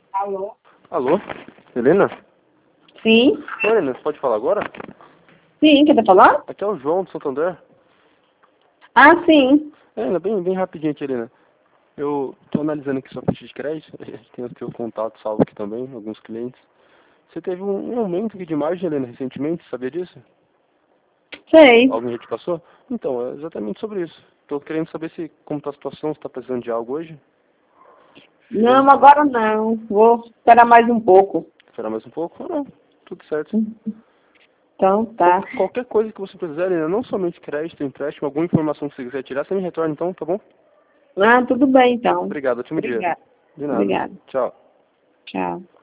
Alô? Alô? Helena? Sim? Oi, Helena, você pode falar agora? Sim, quer falar? Aqui é o João do Santander. Ah, sim. Helena, bem rapidinho aqui, Helena. Eu tô analisando aqui sua ficha de crédito. A gente tem o teu contato salvo aqui também, alguns clientes. Você teve um aumento aqui de margem, Helena, recentemente, sabia disso? Sei. Alguém já te passou? Então, é exatamente sobre isso. Tô querendo saber se, como tá a situação, se tá precisando de algo hoje. Não, agora não. Vou esperar mais um pouco. Esperar mais um pouco? Não, tudo certo. Então, tá. Qualquer coisa que você precisar, Helena, não somente crédito, empréstimo, alguma informação que você quiser tirar, você me retorna então, tá bom? Ah, tudo bem, então. Obrigado, ótimo dia. Obrigada. De nada. Obrigada. Tchau. Tchau.